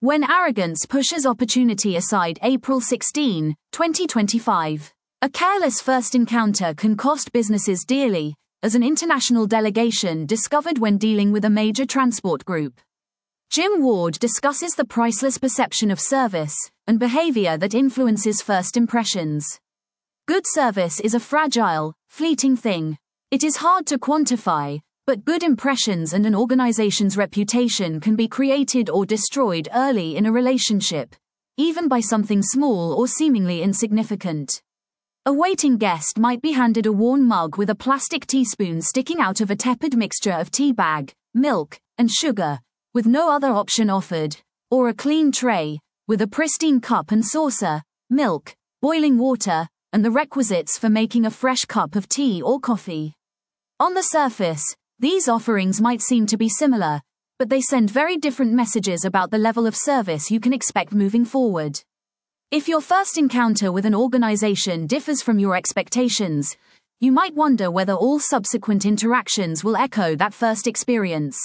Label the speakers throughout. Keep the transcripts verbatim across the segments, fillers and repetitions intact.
Speaker 1: When Arrogance Pushes Opportunity Aside. April sixteenth, twenty twenty-five. A careless first encounter can cost businesses dearly, as an international delegation discovered when dealing with a major transport group. Jim Ward discusses the priceless perception of service and behavior that influences first impressions. Good service is a fragile, fleeting thing. It is hard to quantify, but good impressions and an organization's reputation can be created or destroyed early in a relationship, even by something small or seemingly insignificant. A waiting guest might be handed a worn mug with a plastic teaspoon sticking out of a tepid mixture of tea bag, milk, and sugar, with no other option offered, or a clean tray, with a pristine cup and saucer, milk, boiling water, and the requisites for making a fresh cup of tea or coffee. On the surface, these offerings might seem to be similar, but they send very different messages about the level of service you can expect moving forward. If your first encounter with an organization differs from your expectations, you might wonder whether all subsequent interactions will echo that first experience.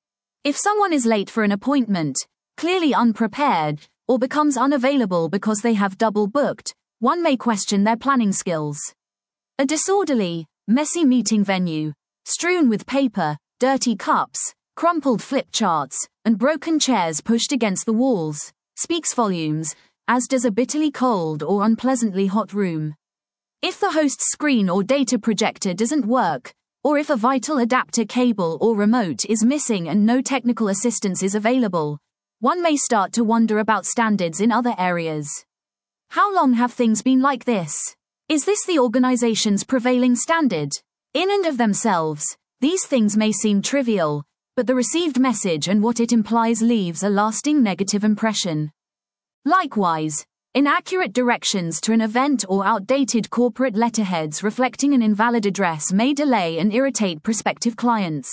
Speaker 1: If someone is late for an appointment, clearly unprepared, or becomes unavailable because they have double booked, one may question their planning skills. A disorderly, messy meeting venue, strewn with paper, dirty cups, crumpled flip charts, and broken chairs pushed against the walls, speaks volumes, as does a bitterly cold or unpleasantly hot room. If the host's screen or data projector doesn't work, or if a vital adapter cable or remote is missing and no technical assistance is available, one may start to wonder about standards in other areas. How long have things been like this? Is this the organization's prevailing standard? In and of themselves, these things may seem trivial, but the received message and what it implies leaves a lasting negative impression. Likewise, inaccurate directions to an event or outdated corporate letterheads reflecting an invalid address may delay and irritate prospective clients.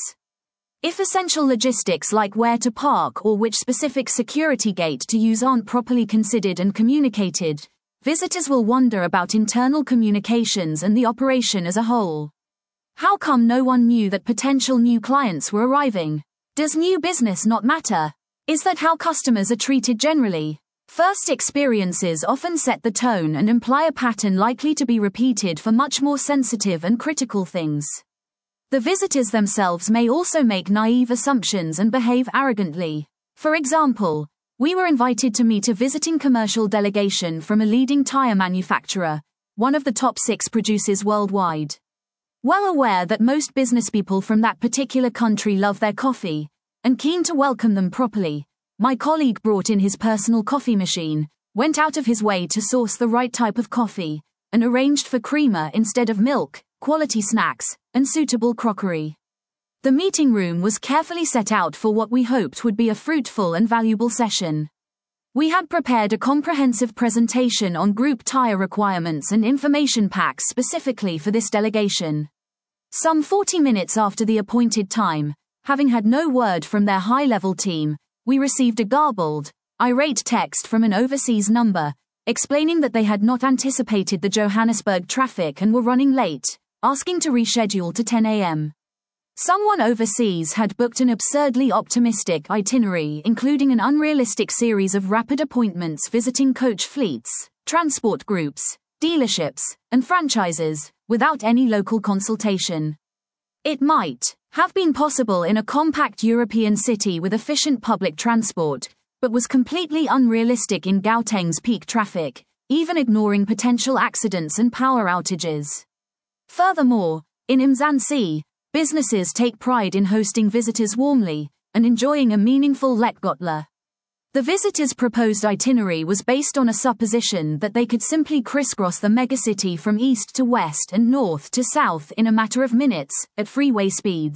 Speaker 1: If essential logistics like where to park or which specific security gate to use aren't properly considered and communicated, visitors will wonder about internal communications and the operation as a whole. How come no one knew that potential new clients were arriving? Does new business not matter? Is that how customers are treated generally? First experiences often set the tone and imply a pattern likely to be repeated for much more sensitive and critical things. The visitors themselves may also make naive assumptions and behave arrogantly. For example, we were invited to meet a visiting commercial delegation from a leading tire manufacturer, one of the top six producers worldwide. Well aware that most business people from that particular country love their coffee, and keen to welcome them properly, my colleague brought in his personal coffee machine, went out of his way to source the right type of coffee, and arranged for creamer instead of milk, quality snacks, and suitable crockery. The meeting room was carefully set out for what we hoped would be a fruitful and valuable session. We had prepared a comprehensive presentation on group tire requirements and information packs specifically for this delegation. Some forty minutes after the appointed time, having had no word from their high-level team, we received a garbled, irate text from an overseas number, explaining that they had not anticipated the Johannesburg traffic and were running late, asking to reschedule to ten a m Someone overseas had booked an absurdly optimistic itinerary including an unrealistic series of rapid appointments visiting coach fleets, transport groups, dealerships, and franchises, without any local consultation. It might have been possible in a compact European city with efficient public transport, but was completely unrealistic in Gauteng's peak traffic, even ignoring potential accidents and power outages. Furthermore, in Mzansi, businesses take pride in hosting visitors warmly and enjoying a meaningful Letgotla. The visitors' proposed itinerary was based on a supposition that they could simply crisscross the megacity from east to west and north to south in a matter of minutes, at freeway speeds.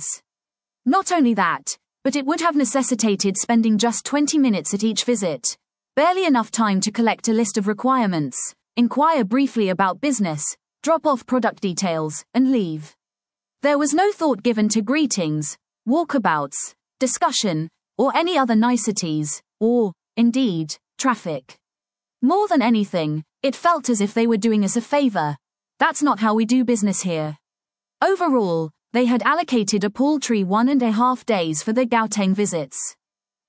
Speaker 1: Not only that, but it would have necessitated spending just twenty minutes at each visit, barely enough time to collect a list of requirements, inquire briefly about business, drop off product details, and leave. There was no thought given to greetings, walkabouts, discussion, or any other niceties, or, indeed, traffic. More than anything, it felt as if they were doing us a favor. That's not how we do business here. Overall, they had allocated a paltry one and a half days for their Gauteng visits.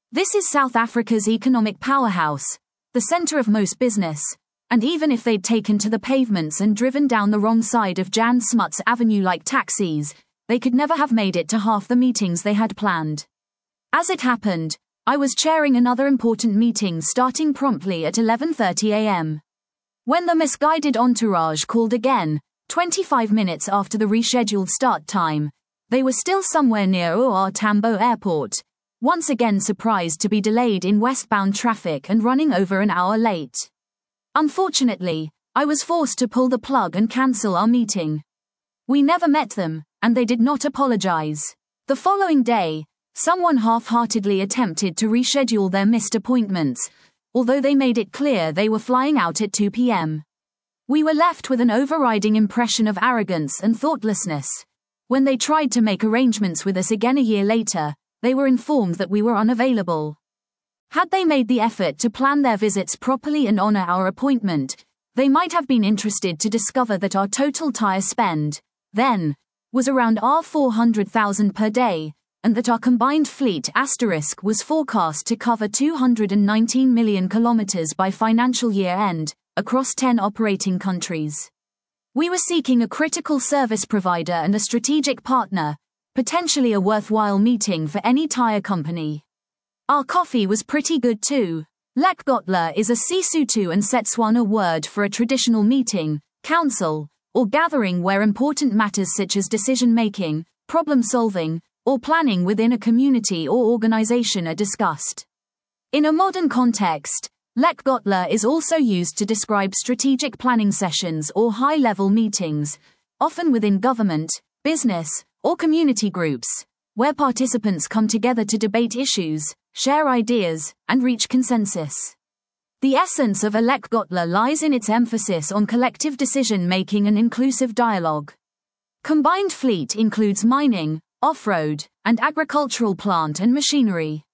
Speaker 1: This is South Africa's economic powerhouse, the center of most business, and even if they'd taken to the pavements and driven down the wrong side of Jan Smuts Avenue like taxis, they could never have made it to half the meetings they had planned. As it happened, I was chairing another important meeting starting promptly at eleven thirty a m. When the misguided entourage called again, twenty-five minutes after the rescheduled start time, they were still somewhere near O R Tambo Airport, once again surprised to be delayed in westbound traffic and running over an hour late. Unfortunately, I was forced to pull the plug and cancel our meeting. We never met them, and they did not apologize. The following day, someone half-heartedly attempted to reschedule their missed appointments, although they made it clear they were flying out at two p m We were left with an overriding impression of arrogance and thoughtlessness. When they tried to make arrangements with us again a year later, they were informed that we were unavailable. Had they made the effort to plan their visits properly and honor our appointment, they might have been interested to discover that our total tire spend, then, was around four hundred thousand per day, and that our combined fleet asterisk was forecast to cover two hundred nineteen million kilometers by financial year end, across ten operating countries. We were seeking a critical service provider and a strategic partner, potentially a worthwhile meeting for any tire company. Our coffee was pretty good too. Lekgotla is a Sesotho and Setswana word for a traditional meeting, council, or gathering where important matters such as decision-making, problem-solving, or planning within a community or organization are discussed. In a modern context, Lekgotla is also used to describe strategic planning sessions or high-level meetings, often within government, business, or community groups, where participants come together to debate issues, share ideas, and reach consensus. The essence of a Lekgotla lies in its emphasis on collective decision-making and inclusive dialogue. Combined fleet includes mining, off-road, and agricultural plant and machinery.